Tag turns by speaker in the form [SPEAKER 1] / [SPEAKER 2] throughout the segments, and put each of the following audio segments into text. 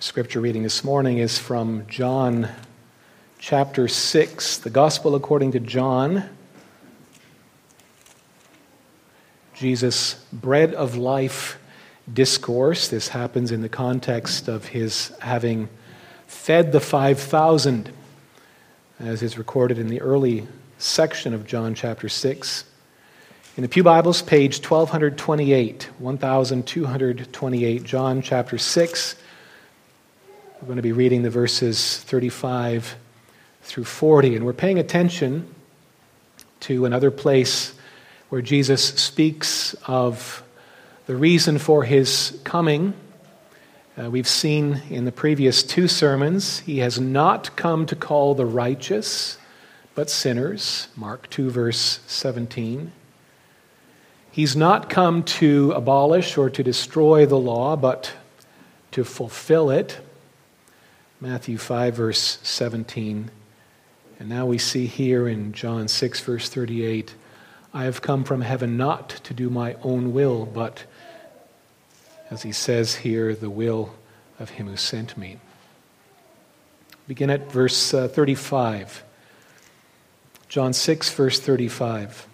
[SPEAKER 1] Scripture reading this morning is from John chapter 6, the Gospel according to John. Jesus' bread of life discourse. This happens in the context of his having fed the 5,000, as is recorded in the early section of John chapter 6. In the Pew Bibles, page 1228, John chapter 6. We're going to be reading the verses 35 through 40, and we're paying attention to another place where Jesus speaks of the reason for his coming. We've seen in the previous two sermons, he has not come to call the righteous, but sinners, Mark 2, verse 17. He's not come to abolish or to destroy the law, but to fulfill it, Matthew 5, verse 17. And now we see here in John 6, verse 38, I have come from heaven not to do my own will, but, as he says here, the will of him who sent me. Begin at verse 35. John 6, verse 35.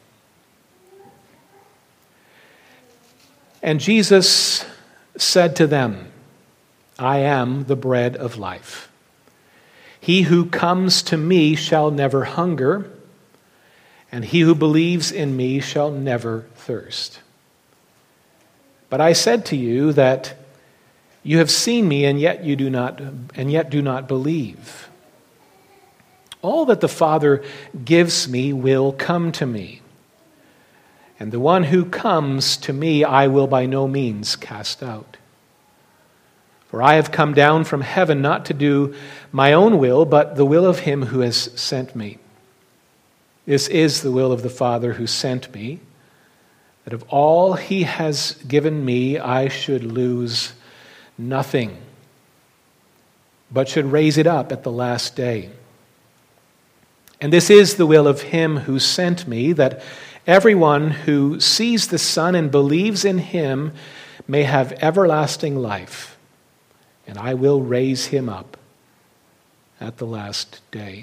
[SPEAKER 1] And Jesus said to them, I am the bread of life. He who comes to me shall never hunger, and he who believes in me shall never thirst. But I said to you that you have seen me, and yet do not believe. All that the Father gives me will come to me, and the one who comes to me I will by no means cast out. For I have come down from heaven not to do my own will, but the will of him who has sent me. This is the will of the Father who sent me, that of all he has given me I should lose nothing, but should raise it up at the last day. And this is the will of him who sent me, that everyone who sees the Son and believes in him may have everlasting life, and I will raise him up at the last day.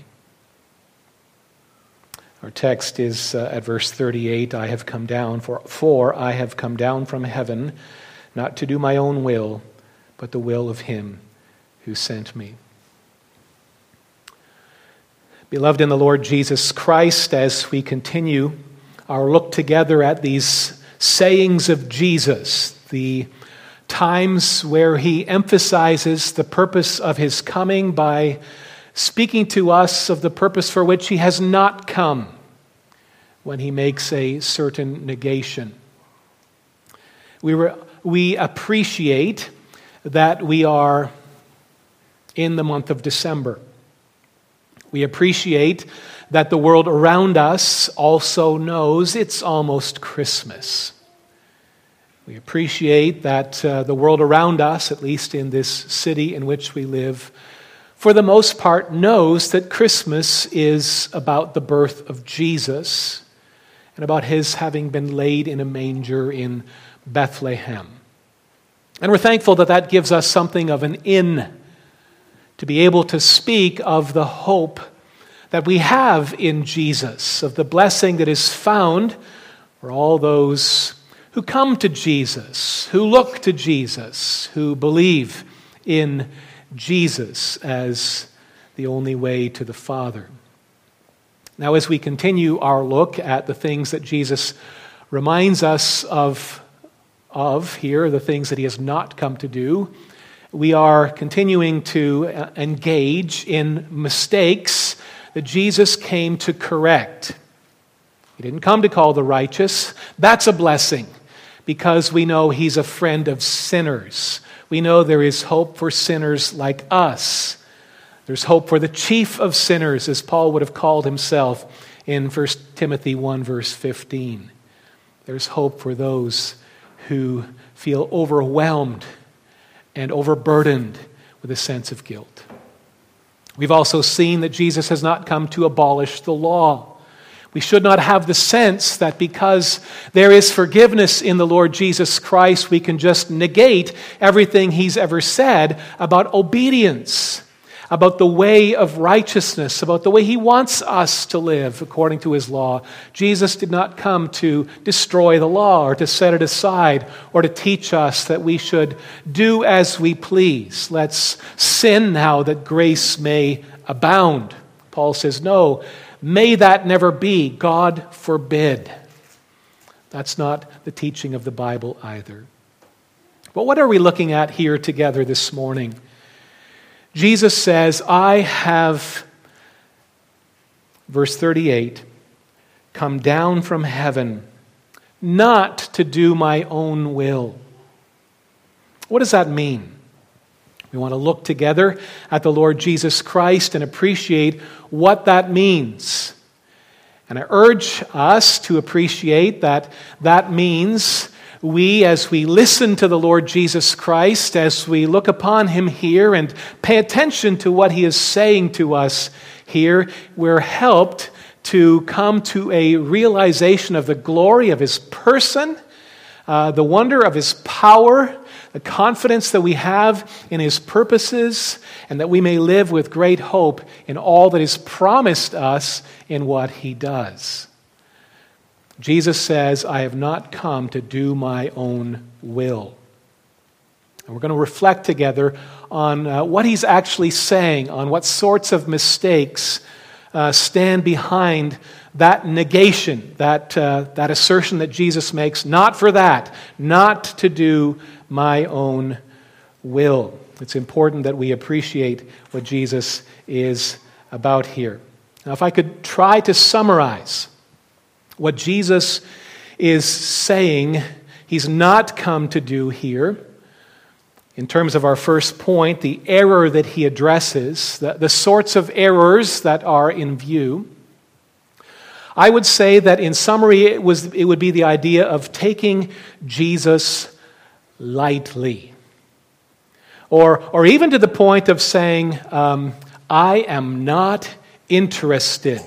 [SPEAKER 1] Our text is at verse 38, I have come down, for I have come down from heaven, not to do my own will, but the will of him who sent me. Beloved in the Lord Jesus Christ, as we continue our look together at these sayings of Jesus, the times where he emphasizes the purpose of his coming by speaking to us of the purpose for which he has not come when he makes a certain negation. We appreciate that we are in the month of December. We appreciate that the world around us also knows it's almost Christmas. We appreciate that the world around us, at least in this city in which we live, for the most part knows that Christmas is about the birth of Jesus and about his having been laid in a manger in Bethlehem. And we're thankful that that gives us something of an in to be able to speak of the hope that we have in Jesus, of the blessing that is found for all those who come to Jesus, who look to Jesus, who believe in Jesus as the only way to the Father. Now, as we continue our look at the things that Jesus reminds us of here, the things that he has not come to do, we are continuing to engage in mistakes that Jesus came to correct. He didn't come to call the righteous. That's a blessing, because we know he's a friend of sinners. We know there is hope for sinners like us. There's hope for the chief of sinners, as Paul would have called himself in 1 Timothy 1, verse 15. There's hope for those who feel overwhelmed and overburdened with a sense of guilt. We've also seen that Jesus has not come to abolish the law. We should not have the sense that because there is forgiveness in the Lord Jesus Christ, we can just negate everything He's ever said about obedience, about the way of righteousness, about the way He wants us to live according to His law. Jesus did not come to destroy the law or to set it aside or to teach us that we should do as we please. Let's sin now that grace may abound. Paul says, no, may that never be. God forbid. That's not the teaching of the Bible either. But what are we looking at here together this morning? Jesus says, I have, verse 38, come down from heaven, not to do my own will. What does that mean? We want to look together at the Lord Jesus Christ and appreciate what that means. And I urge us to appreciate that that means we, as we listen to the Lord Jesus Christ, as we look upon Him here and pay attention to what He is saying to us here, we're helped to come to a realization of the glory of His person, the wonder of His power, the confidence that we have in His purposes, and that we may live with great hope in all that is promised us in what He does. Jesus says, I have not come to do my own will. And we're going to reflect together on what He's actually saying, on what sorts of mistakes stand behind that negation, that assertion that Jesus makes, not for that, not to do my own will. It's important that we appreciate what Jesus is about here. Now, if I could try to summarize what Jesus is saying He's not come to do here, in terms of our first point, the error that He addresses, the sorts of errors that are in view, I would say that in summary it would be the idea of taking Jesus lightly. Or even to the point of saying, I am not interested.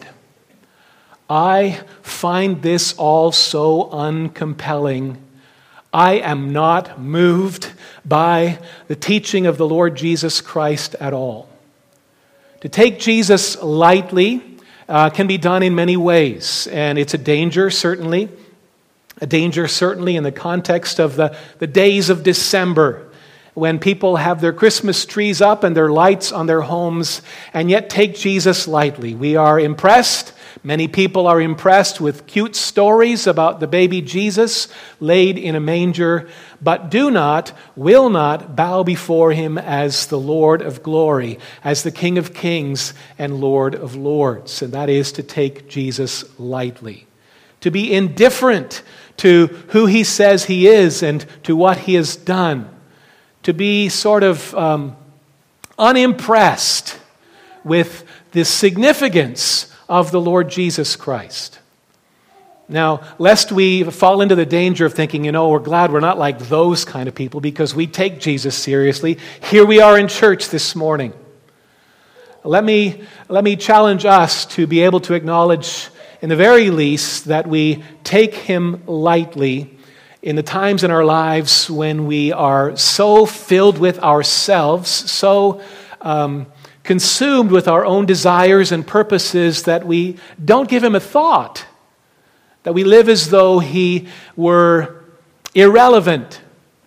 [SPEAKER 1] I find this all so uncompelling. I am not moved by the teaching of the Lord Jesus Christ at all. To take Jesus lightly can be done in many ways, and it's a danger, certainly. A danger, certainly, in the context of the days of December, when people have their Christmas trees up and their lights on their homes, and yet take Jesus lightly. We are impressed. Many people are impressed with cute stories about the baby Jesus laid in a manger, but will not bow before Him as the Lord of glory, as the King of kings and Lord of lords. And that is to take Jesus lightly. To be indifferent to who He says He is and to what He has done. To be sort of unimpressed with the significance of the Lord Jesus Christ. Now, lest we fall into the danger of thinking, we're glad we're not like those kind of people because we take Jesus seriously. Here we are in church this morning. Let me challenge us to be able to acknowledge, in the very least, that we take Him lightly in the times in our lives when we are so filled with ourselves, so consumed with our own desires and purposes that we don't give Him a thought, that we live as though He were irrelevant.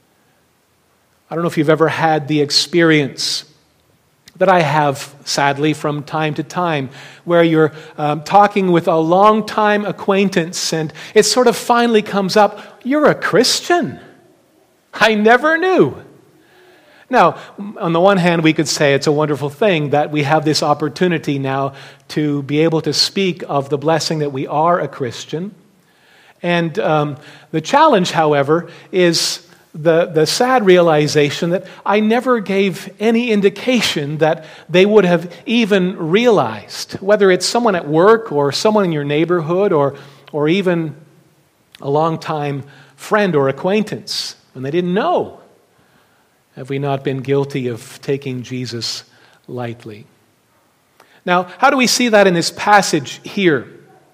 [SPEAKER 1] I don't know if you've ever had the experience that I have, sadly, from time to time, where you're talking with a long-time acquaintance and it sort of finally comes up, you're a Christian. I never knew. Now, on the one hand, we could say it's a wonderful thing that we have this opportunity now to be able to speak of the blessing that we are a Christian. And the challenge, however, is the sad realization that I never gave any indication that they would have even realized, whether it's someone at work or someone in your neighborhood or even a longtime friend or acquaintance, when they didn't know. Have we not been guilty of taking Jesus lightly? Now, how do we see that in this passage here?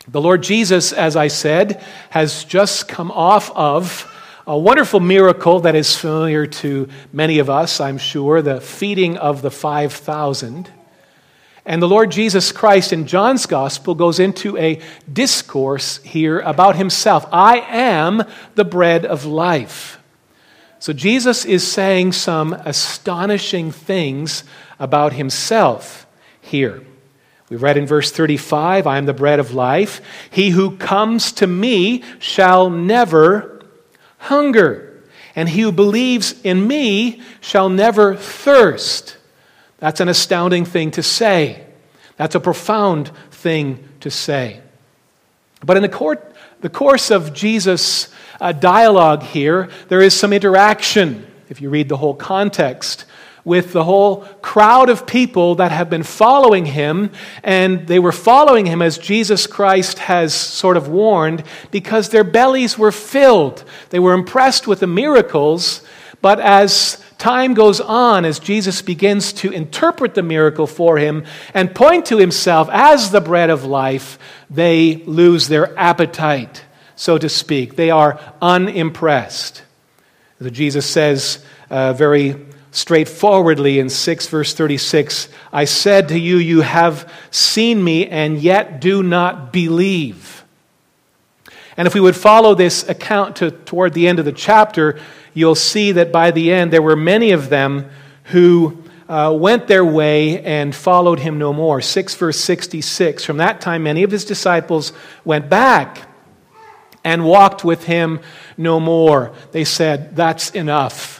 [SPEAKER 1] The Lord Jesus, as I said, has just come off of a wonderful miracle that is familiar to many of us, I'm sure, the feeding of the 5,000. And the Lord Jesus Christ in John's Gospel goes into a discourse here about himself. I am the bread of life. So Jesus is saying some astonishing things about himself here. We read in verse 35, I am the bread of life. He who comes to me shall never hunger, and he who believes in me shall never thirst. That's an astounding thing to say. That's a profound thing to say. But in the course of Jesus' dialogue here, there is some interaction, if you read the whole context, with the whole crowd of people that have been following him, and they were following him as Jesus Christ has sort of warned, because their bellies were filled. They were impressed with the miracles, but as time goes on, as Jesus begins to interpret the miracle for him and point to himself as the bread of life, they lose their appetite, so to speak. They are unimpressed. So Jesus says very straightforwardly in 6 verse 36, I said to you, you have seen me and yet do not believe. And if we would follow this account toward the end of the chapter, you'll see that by the end there were many of them who went their way and followed him no more. 6 verse 66, from that time many of his disciples went back and walked with him no more. They said, that's enough.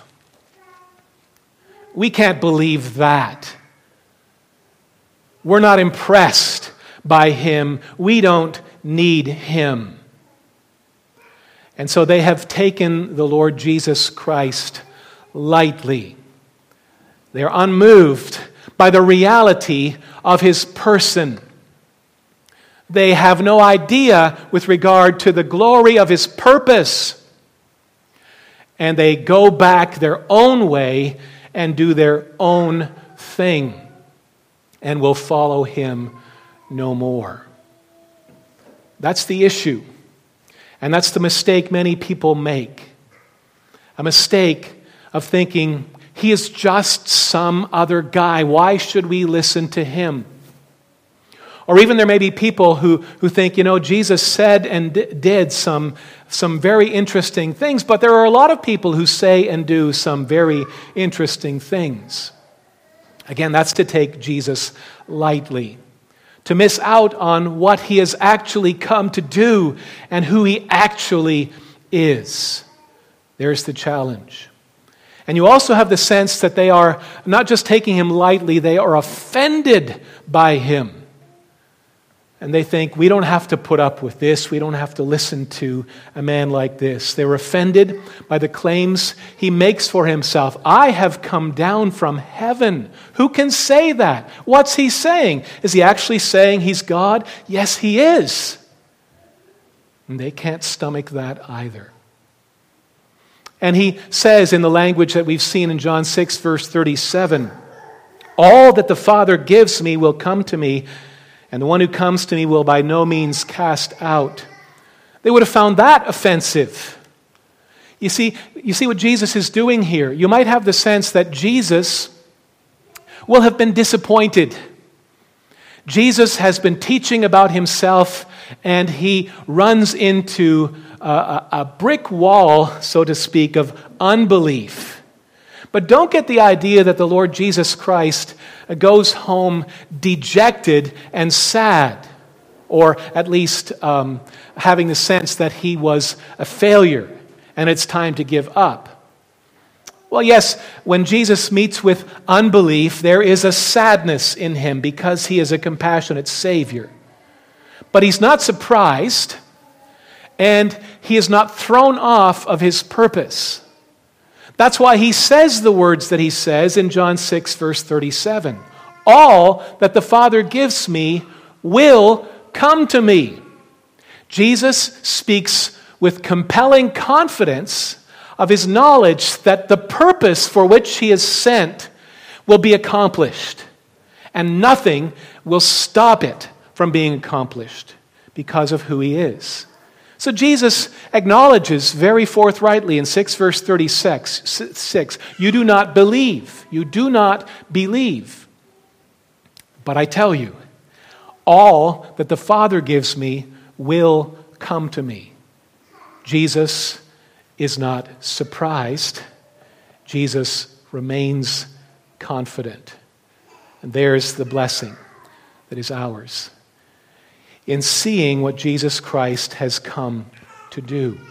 [SPEAKER 1] We can't believe that. We're not impressed by him. We don't need him. And so they have taken the Lord Jesus Christ lightly. They are unmoved by the reality of his person. They have no idea with regard to the glory of his purpose. And they go back their own way and do their own thing, and will follow him no more. That's the issue. And that's the mistake many people make. A mistake of thinking, he is just some other guy. Why should we listen to him? Or even there may be people who think, Jesus said and did some very interesting things, but there are a lot of people who say and do some very interesting things. Again, that's to take Jesus lightly, to miss out on what he has actually come to do and who he actually is. There's the challenge. And you also have the sense that they are not just taking him lightly, they are offended by him. And they think, we don't have to put up with this. We don't have to listen to a man like this. They're offended by the claims he makes for himself. I have come down from heaven. Who can say that? What's he saying? Is he actually saying he's God? Yes, he is. And they can't stomach that either. And he says in the language that we've seen in John 6, verse 37, all that the Father gives me will come to me, and the one who comes to me will by no means cast out. They would have found that offensive. You see what Jesus is doing here. You might have the sense that Jesus will have been disappointed. Jesus has been teaching about himself, and he runs into a brick wall, so to speak, of unbelief. But don't get the idea that the Lord Jesus Christ goes home dejected and sad, or at least having the sense that he was a failure and it's time to give up. Well, yes, when Jesus meets with unbelief, there is a sadness in him because he is a compassionate Savior. But he's not surprised, and he is not thrown off of his purpose. That's why he says the words that he says in John 6, verse 37. All that the Father gives me will come to me. Jesus speaks with compelling confidence of his knowledge that the purpose for which he is sent will be accomplished, and nothing will stop it from being accomplished, because of who he is. So Jesus acknowledges very forthrightly in 6 verse 36, you do not believe. You do not believe. But I tell you, all that the Father gives me will come to me. Jesus is not surprised. Jesus remains confident. And there's the blessing that is ours in seeing what Jesus Christ has come to do.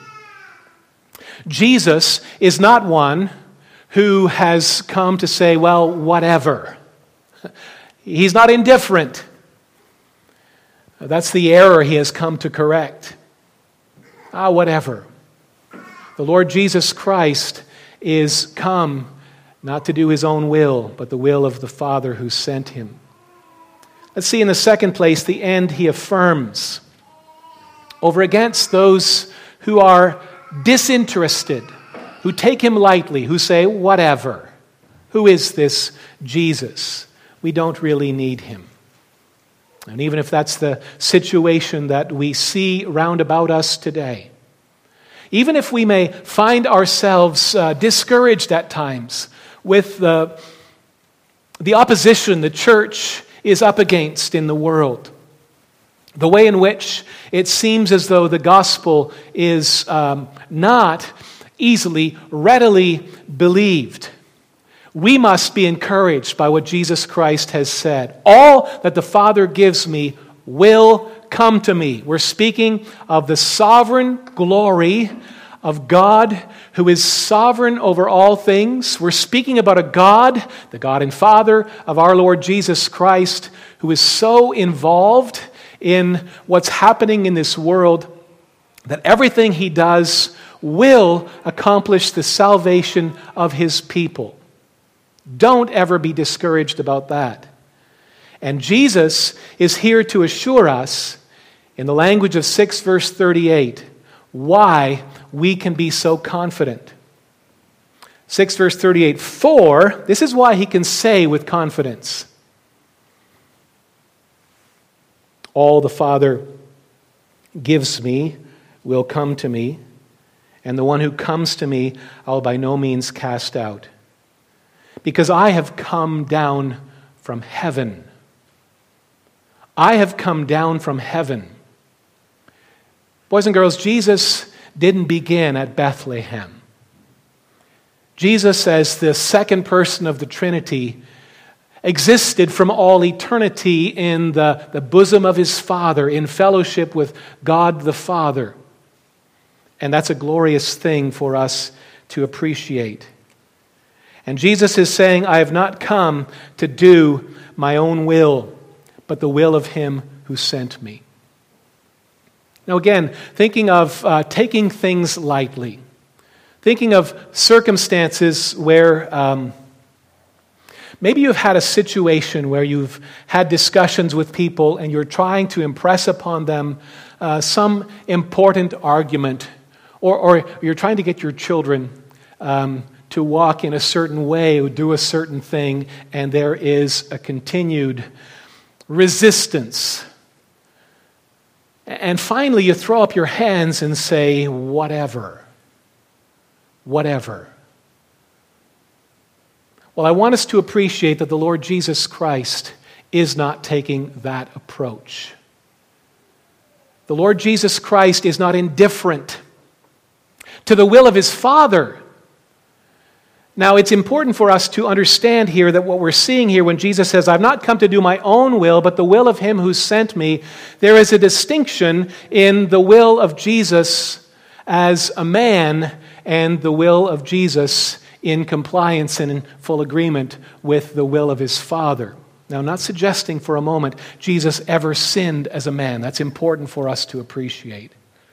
[SPEAKER 1] Jesus is not one who has come to say, well, whatever. He's not indifferent. That's the error he has come to correct. Whatever. The Lord Jesus Christ is come not to do his own will, but the will of the Father who sent him. Let's see in the second place the end he affirms over against those who are disinterested, who take him lightly, who say, whatever. Who is this Jesus? We don't really need him. And even if that's the situation that we see round about us today, even if we may find ourselves discouraged at times with the opposition the church is up against in the world, the way in which it seems as though the gospel is not easily, readily believed, we must be encouraged by what Jesus Christ has said. All that the Father gives me will come to me. We're speaking of the sovereign glory of God who is sovereign over all things. We're speaking about a God, the God and Father of our Lord Jesus Christ, who is so involved in what's happening in this world that everything he does will accomplish the salvation of his people. Don't ever be discouraged about that. And Jesus is here to assure us, in the language of 6 verse 38, why we can be so confident. 6 verse 38, for, this is why he can say with confidence, all the Father gives me will come to me, and the one who comes to me I'll by no means cast out. Because I have come down from heaven. I have come down from heaven. Boys and girls, Jesus didn't begin at Bethlehem. Jesus, as the second person of the Trinity, existed from all eternity in the bosom of his Father, in fellowship with God the Father. And that's a glorious thing for us to appreciate. And Jesus is saying, I have not come to do my own will, but the will of him who sent me. Now again, thinking of taking things lightly, thinking of circumstances where maybe you've had a situation where you've had discussions with people and you're trying to impress upon them some important argument, or you're trying to get your children to walk in a certain way or do a certain thing, and there is a continued resistance. And finally, you throw up your hands and say, whatever. Whatever. Well, I want us to appreciate that the Lord Jesus Christ is not taking that approach. The Lord Jesus Christ is not indifferent to the will of his Father. Now, it's important for us to understand here that what we're seeing here when Jesus says, I've not come to do my own will, but the will of him who sent me, there is a distinction in the will of Jesus as a man and the will of Jesus in compliance and in full agreement with the will of his Father. Now, I'm not suggesting for a moment Jesus ever sinned as a man. That's important for us to appreciate.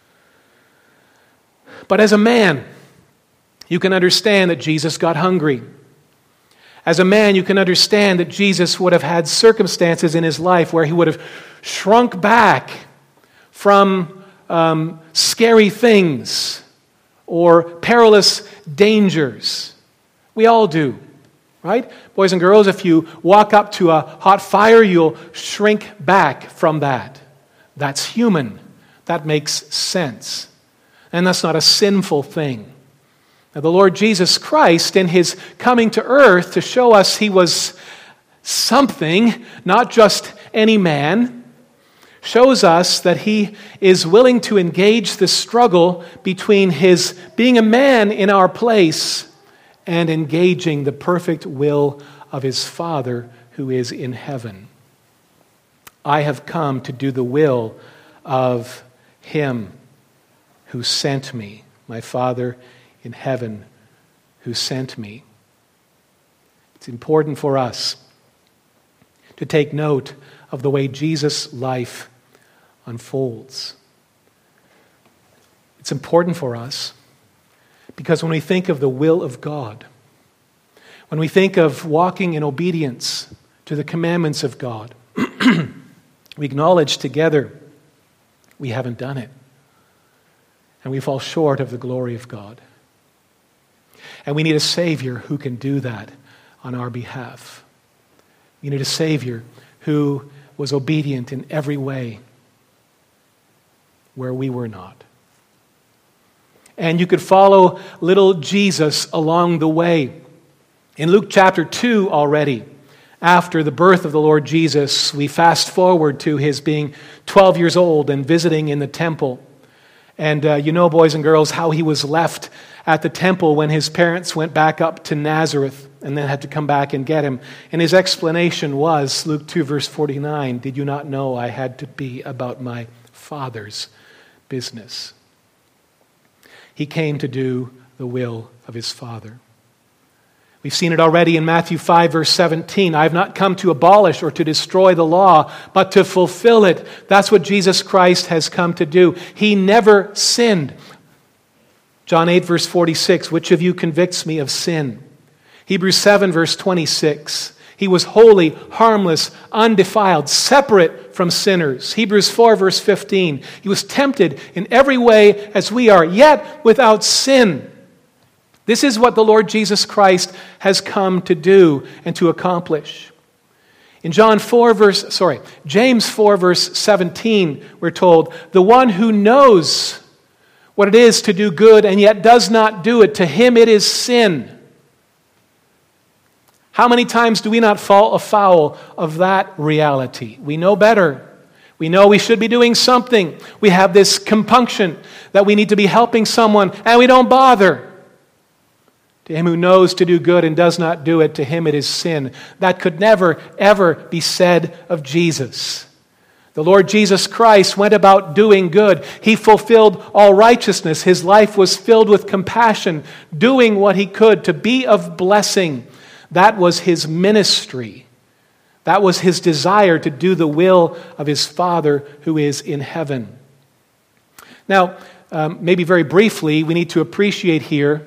[SPEAKER 1] But as a man, you can understand that Jesus got hungry. As a man, you can understand that Jesus would have had circumstances in his life where he would have shrunk back from scary things or perilous dangers. We all do, right? Boys and girls, if you walk up to a hot fire, you'll shrink back from that. That's human. That makes sense. And that's not a sinful thing. Now, the Lord Jesus Christ, in his coming to earth to show us he was something, not just any man, shows us that he is willing to engage the struggle between his being a man in our place and engaging the perfect will of his Father who is in heaven. I have come to do the will of him who sent me, my Father in heaven who sent me. It's important for us to take note of the way Jesus' life unfolds. It's important for us because when we think of the will of God, when we think of walking in obedience to the commandments of God, we acknowledge together we haven't done it. And we fall short of the glory of God. And we need a Savior who can do that on our behalf. We need a Savior who was obedient in every way where we were not. And you could follow little Jesus along the way. In Luke chapter 2 already, after the birth of the Lord Jesus, we fast forward to his being 12 years old and visiting in the temple. And you know, boys and girls, how he was left at the temple when his parents went back up to Nazareth and then had to come back and get him. And his explanation was, Luke 2 verse 49, "Did you not know I had to be about my Father's business?" He came to do the will of his Father. We've seen it already in Matthew 5, verse 17. "I have not come to abolish or to destroy the law, but to fulfill it." That's what Jesus Christ has come to do. He never sinned. John 8, verse 46, "Which of you convicts me of sin?" Hebrews 7, verse 26, "He was holy, harmless, undefiled, separate from sinners." Hebrews 4, verse 15, "He was tempted in every way as we are, yet without sin." This is what the Lord Jesus Christ has come to do and to accomplish. In James 4, verse 17, we're told, "The one who knows what it is to do good and yet does not do it, to him it is sin." How many times do we not fall afoul of that reality? We know better. We know we should be doing something. We have this compunction that we need to be helping someone, and we don't bother. To him who knows to do good and does not do it, to him it is sin. That could never, ever be said of Jesus. The Lord Jesus Christ went about doing good. He fulfilled all righteousness. His life was filled with compassion, doing what he could to be of blessing. That was his ministry. That was his desire to do the will of his Father who is in heaven. Now, maybe very briefly, we need to appreciate here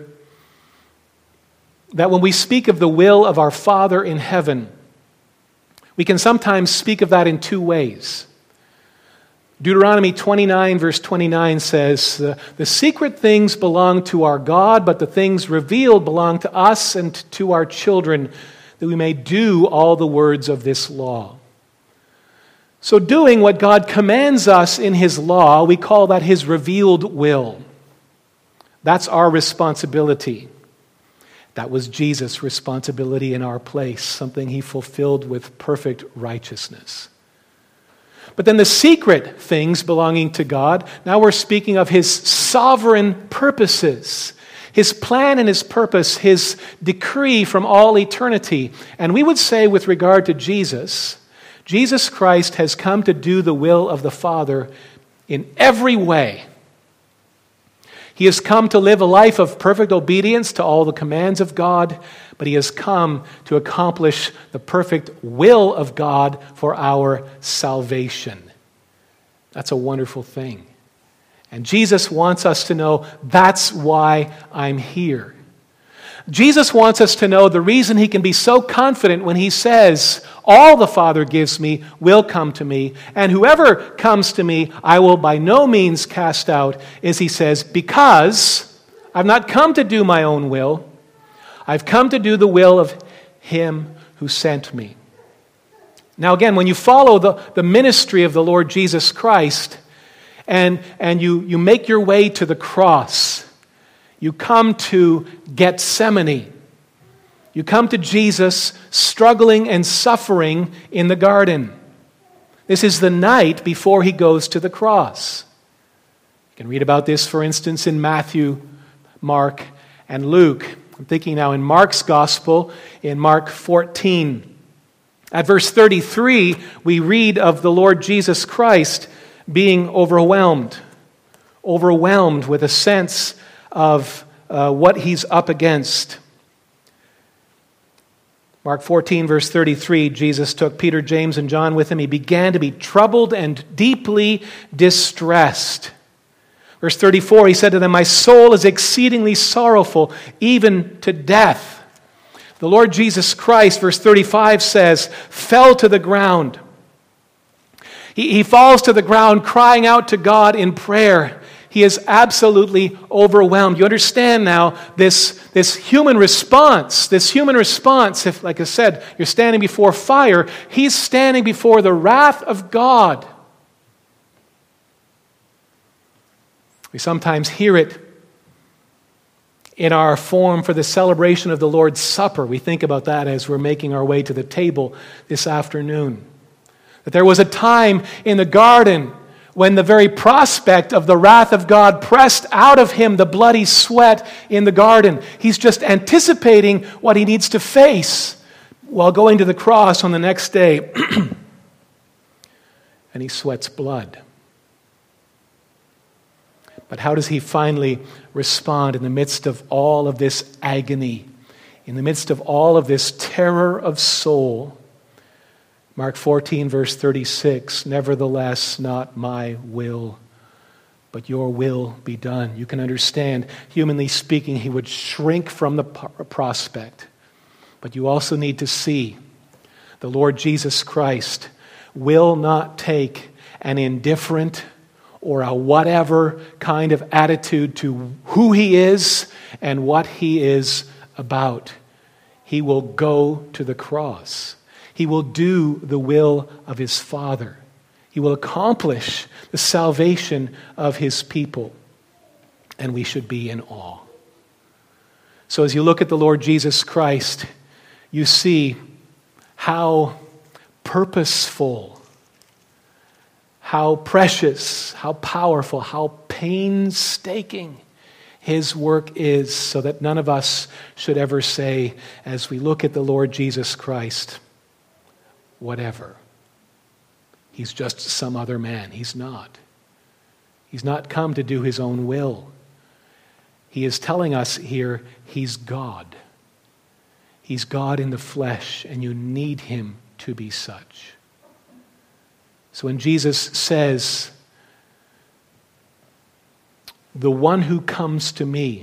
[SPEAKER 1] that when we speak of the will of our Father in heaven, we can sometimes speak of that in two ways. Deuteronomy 29, verse 29 says, "The secret things belong to our God, but the things revealed belong to us and to our children, that we may do all the words of this law." So doing what God commands us in his law, we call that his revealed will. That's our responsibility. That was Jesus' responsibility in our place, something he fulfilled with perfect righteousness. But then the secret things belonging to God, now we're speaking of his sovereign purposes, his plan and his purpose, his decree from all eternity. And we would say with regard to Jesus, Jesus Christ has come to do the will of the Father in every way. He has come to live a life of perfect obedience to all the commands of God, but he has come to accomplish the perfect will of God for our salvation. That's a wonderful thing. And Jesus wants us to know that's why I'm here. Jesus wants us to know the reason he can be so confident when he says, "All the Father gives me will come to me, and whoever comes to me I will by no means cast out," is he says, because I've not come to do my own will. I've come to do the will of him who sent me. Now again, when you follow the ministry of the Lord Jesus Christ, and you make your way to the cross. You come to Gethsemane. You come to Jesus struggling and suffering in the garden. This is the night before he goes to the cross. You can read about this, for instance, in Matthew, Mark, and Luke. I'm thinking now in Mark's Gospel, in Mark 14. At verse 33, we read of the Lord Jesus Christ being overwhelmed with a sense of what he's up against. Mark 14, verse 33, Jesus took Peter, James, and John with him. He began to be troubled and deeply distressed. Verse 34, he said to them, "My soul is exceedingly sorrowful, even to death." The Lord Jesus Christ, verse 35 says, fell to the ground. He falls to the ground crying out to God in prayer. He is absolutely overwhelmed. You understand now this human response. This human response, if, like I said, you're standing before fire, he's standing before the wrath of God. We sometimes hear it in our form for the celebration of the Lord's Supper. We think about that as we're making our way to the table this afternoon. That there was a time in the garden when the very prospect of the wrath of God pressed out of him the bloody sweat in the garden. He's just anticipating what he needs to face while going to the cross on the next day. And he sweats blood. But how does he finally respond in the midst of all of this agony, in the midst of all of this terror of soul? Mark 14, verse 36, "Nevertheless, not my will, but your will be done." You can understand, humanly speaking, he would shrink from the prospect. But you also need to see the Lord Jesus Christ will not take an indifferent or a whatever kind of attitude to who he is and what he is about. He will go to the cross. He will do the will of his Father. He will accomplish the salvation of his people. And we should be in awe. So as you look at the Lord Jesus Christ, you see how purposeful, how precious, how powerful, how painstaking his work is, so that none of us should ever say, as we look at the Lord Jesus Christ, whatever. He's just some other man. He's not. He's not come to do his own will. He is telling us here, he's God. He's God in the flesh, and you need him to be such. So when Jesus says, "The one who comes to me,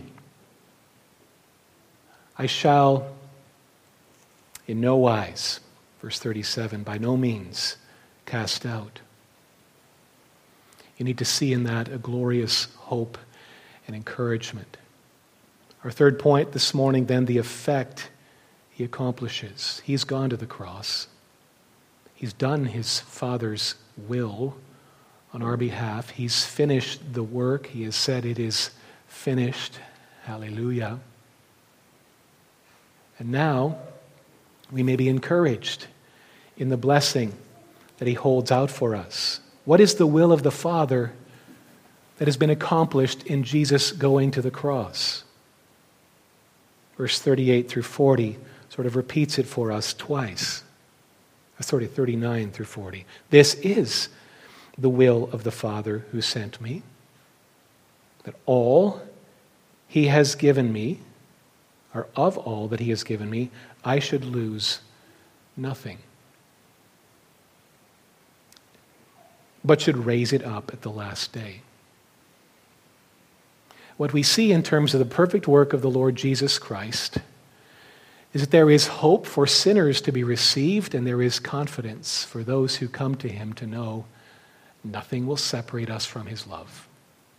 [SPEAKER 1] I shall in no wise," verse 37, "by no means cast out." You need to see in that a glorious hope and encouragement. Our third point this morning, then, the effect he accomplishes. He's gone to the cross. He's done his Father's will on our behalf. He's finished the work. He has said it is finished. Hallelujah. And now we may be encouraged in the blessing that he holds out for us. What is the will of the Father that has been accomplished in Jesus going to the cross? Verse 38 through 40 sort of repeats it for us twice. 39 through 40. "This is the will of the Father who sent me, that all he has given me, or of all that he has given me, I should lose nothing, but should raise it up at the last day." What we see in terms of the perfect work of the Lord Jesus Christ is that there is hope for sinners to be received, and there is confidence for those who come to him to know nothing will separate us from his love.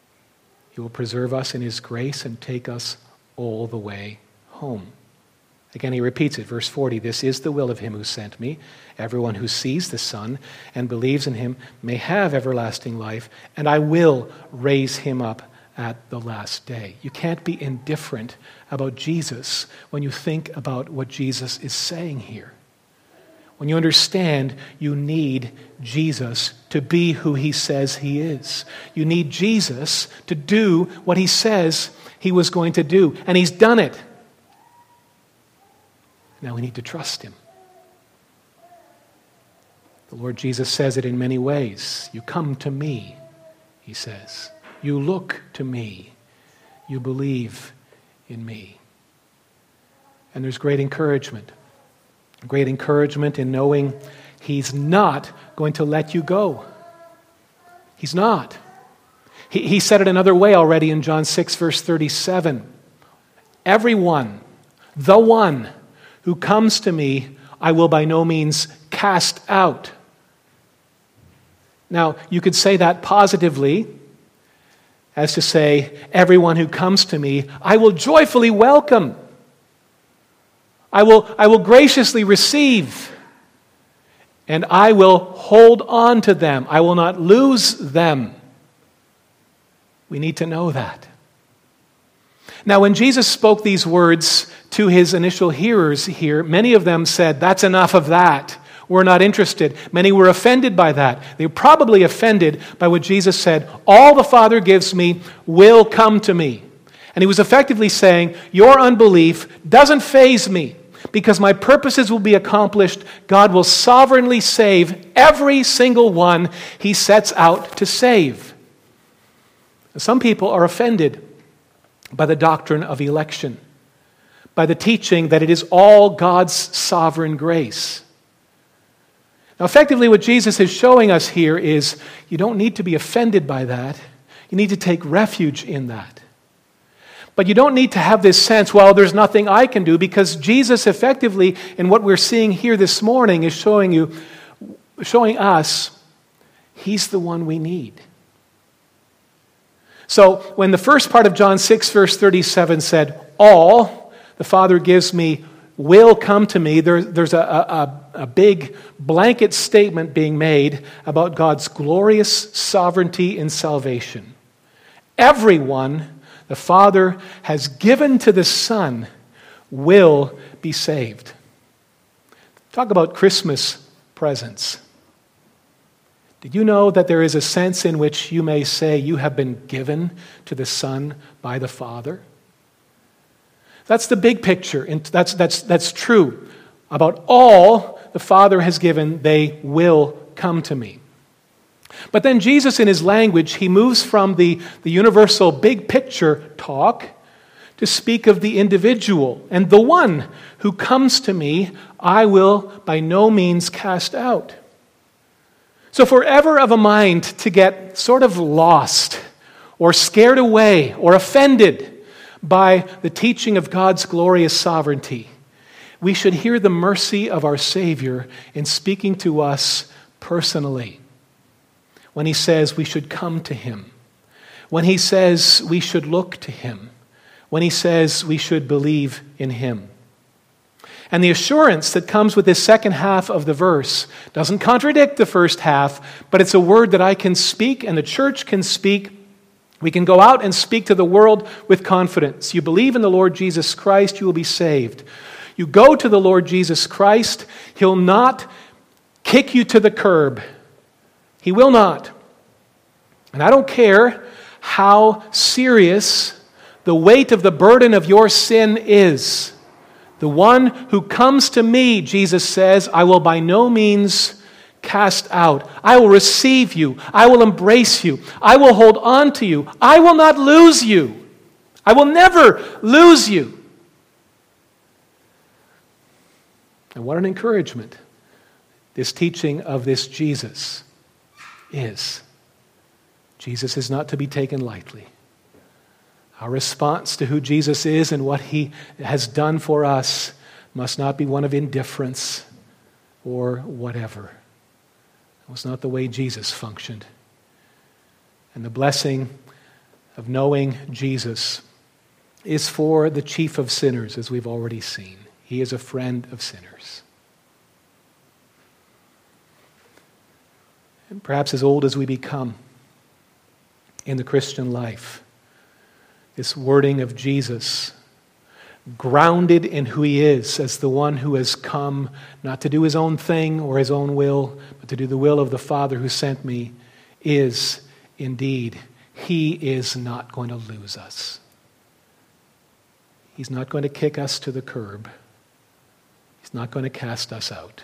[SPEAKER 1] He will preserve us in his grace and take us all the way home. Again, he repeats it, verse 40, "This is the will of him who sent me. Everyone who sees the Son and believes in him may have everlasting life, and I will raise him up at the last day." You can't be indifferent about Jesus when you think about what Jesus is saying here. When you understand you need Jesus to be who he says he is. You need Jesus to do what he says he was going to do, and he's done it. Now we need to trust him. The Lord Jesus says it in many ways. You come to me, he says. You look to me. You believe in me. And there's great encouragement. Great encouragement in knowing he's not going to let you go. He's not. He said it another way already in John 6, verse 37. "Everyone, the one who comes to me, I will by no means cast out." Now, you could say that positively, as to say, everyone who comes to me, I will joyfully welcome. I will graciously receive. And I will hold on to them. I will not lose them. We need to know that. Now, when Jesus spoke these words to his initial hearers here, many of them said, "That's enough of that. We're not interested." Many were offended by that. They were probably offended by what Jesus said, "All the Father gives me will come to me." And he was effectively saying, your unbelief doesn't faze me because my purposes will be accomplished. God will sovereignly save every single one he sets out to save. Some people are offended by the doctrine of election, by the teaching that it is all God's sovereign grace. Now, effectively, what Jesus is showing us here is you don't need to be offended by that. You need to take refuge in that. But you don't need to have this sense, well, there's nothing I can do, because Jesus effectively, in what we're seeing here this morning, is showing us he's the one we need. So when the first part of John 6, verse 37 said, all the Father gives me will come to me, there's a big blanket statement being made about God's glorious sovereignty in salvation. Everyone the Father has given to the Son will be saved. Talk about Christmas presents. Did you know that there is a sense in which you may say you have been given to the Son by the Father? That's the big picture, and that's true. About all the Father has given, they will come to me. But then Jesus, in his language, he moves from the universal big picture talk to speak of the individual. And the one who comes to me, I will by no means cast out. So if we're ever of a mind to get sort of lost or scared away or offended by the teaching of God's glorious sovereignty, we should hear the mercy of our Savior in speaking to us personally. When he says we should come to him, when he says we should look to him, when he says we should believe in him. And the assurance that comes with this second half of the verse doesn't contradict the first half, but it's a word that I can speak and the church can speak. We can go out and speak to the world with confidence. You believe in the Lord Jesus Christ, you will be saved. You go to the Lord Jesus Christ, he'll not kick you to the curb. He will not. And I don't care how serious the weight of the burden of your sin is. The one who comes to me, Jesus says, I will by no means cast out. I will receive you. I will embrace you. I will hold on to you. I will not lose you. I will never lose you. And what an encouragement this teaching of this Jesus is. Jesus is not to be taken lightly. Our response to who Jesus is and what he has done for us must not be one of indifference or whatever. It was not the way Jesus functioned. And the blessing of knowing Jesus is for the chief of sinners, as we've already seen. He is a friend of sinners. And perhaps as old as we become in the Christian life, this wording of Jesus, grounded in who he is as the one who has come not to do his own thing or his own will, but to do the will of the Father who sent me, is indeed, he is not going to lose us. He's not going to kick us to the curb. He's not going to cast us out.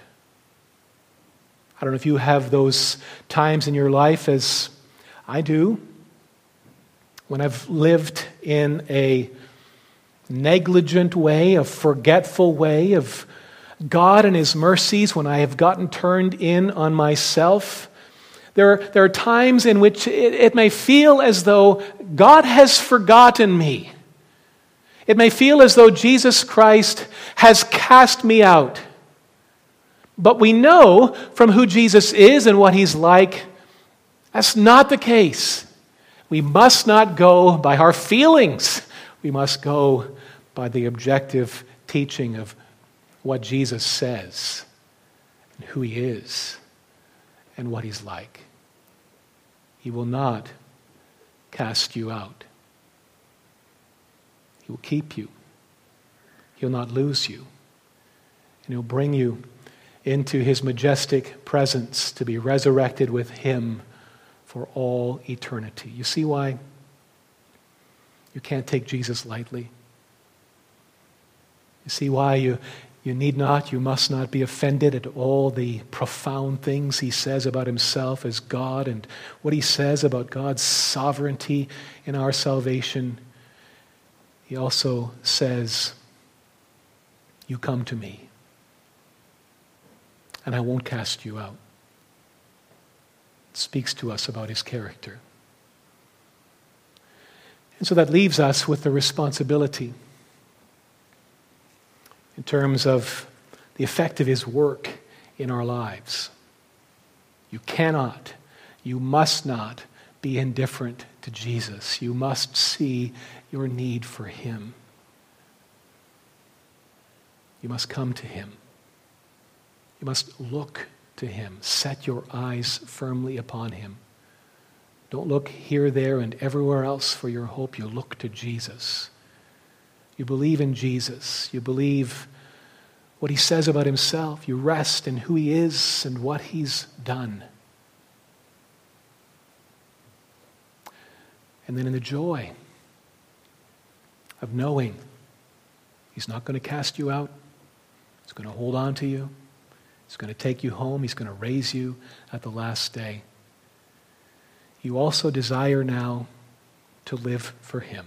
[SPEAKER 1] I don't know if you have those times in your life as I do, when I've lived in a negligent way, a forgetful way of God and his mercies, when I have gotten turned in on myself. There are times in which it may feel as though God has forgotten me. It may feel as though Jesus Christ has cast me out. But we know from who Jesus is and what he's like, that's not the case. We must not go by our feelings. We must go by the objective teaching of what Jesus says, and who he is, and what he's like. He will not cast you out. He will keep you. He'll not lose you. And he'll bring you into his majestic presence to be resurrected with him for all eternity. You see why you can't take Jesus lightly? You see why you need not, you must not be offended at all the profound things he says about himself as God and what he says about God's sovereignty in our salvation. He also says, you come to me, and I won't cast you out. It speaks to us about his character. And so that leaves us with the responsibility in terms of the effect of his work in our lives. You cannot, you must not be indifferent to Jesus. You must see your need for him. You must come to him. You must look to him. Set your eyes firmly upon him. Don't look here, there, and everywhere else for your hope. You look to Jesus. You believe in Jesus. You believe what he says about himself. You rest in who he is and what he's done. And then in the joy of knowing he's not going to cast you out. He's going to hold on to you. He's going to take you home. He's going to raise you at the last day. You also desire now to live for him.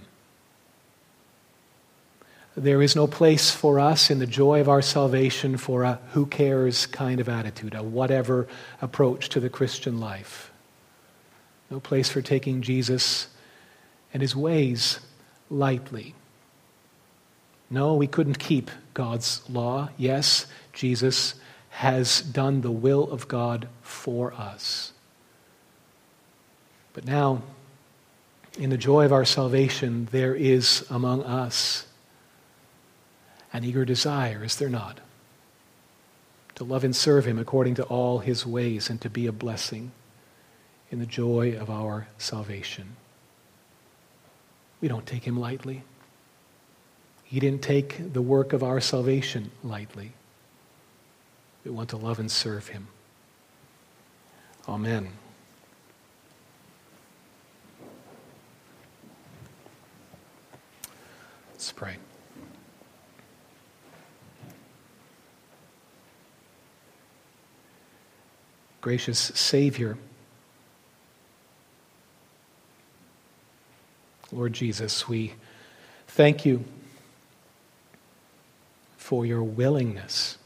[SPEAKER 1] There is no place for us in the joy of our salvation for a who cares kind of attitude, a whatever approach to the Christian life. No place for taking Jesus and his ways lightly. No, we couldn't keep God's law. Yes, Jesus has done the will of God for us. But now, in the joy of our salvation, there is among us an eager desire, is there not? To love and serve him according to all his ways and to be a blessing in the joy of our salvation. We don't take him lightly. He didn't take the work of our salvation lightly. We want to love and serve him. Amen. Let's pray. Gracious Savior, Lord Jesus, we thank you for your willingness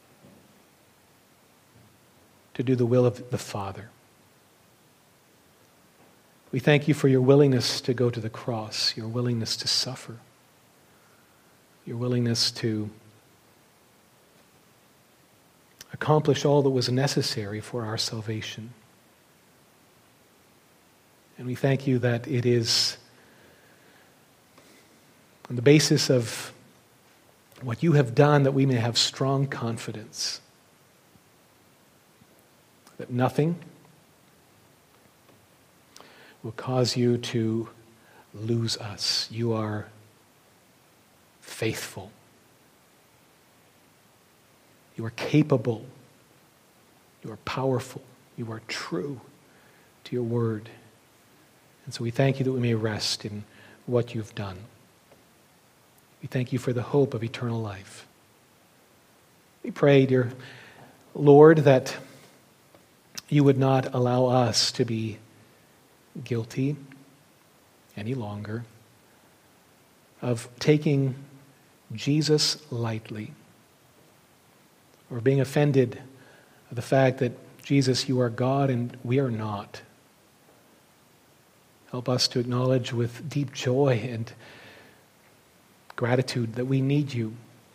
[SPEAKER 1] to do the will of the Father. We thank you for your willingness to go to the cross, your willingness to suffer, your willingness to accomplish all that was necessary for our salvation. And we thank you that it is on the basis of what you have done, that we may have strong confidence that nothing will cause you to lose us. You are faithful. You are capable. You are powerful. You are true to your word. And so we thank you that we may rest in what you've done. We thank you for the hope of eternal life. We pray, dear Lord, that you would not allow us to be guilty any longer of taking Jesus lightly, or being offended at the fact that, Jesus, you are God and we are not. Help us to acknowledge with deep joy and gratitude that we need you.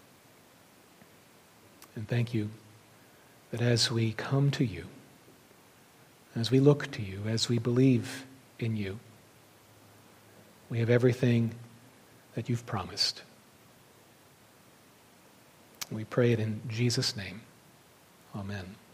[SPEAKER 1] And thank you that as we come to you, as we look to you, as we believe in you, we have everything that you've promised. We pray it in Jesus' name. Amen.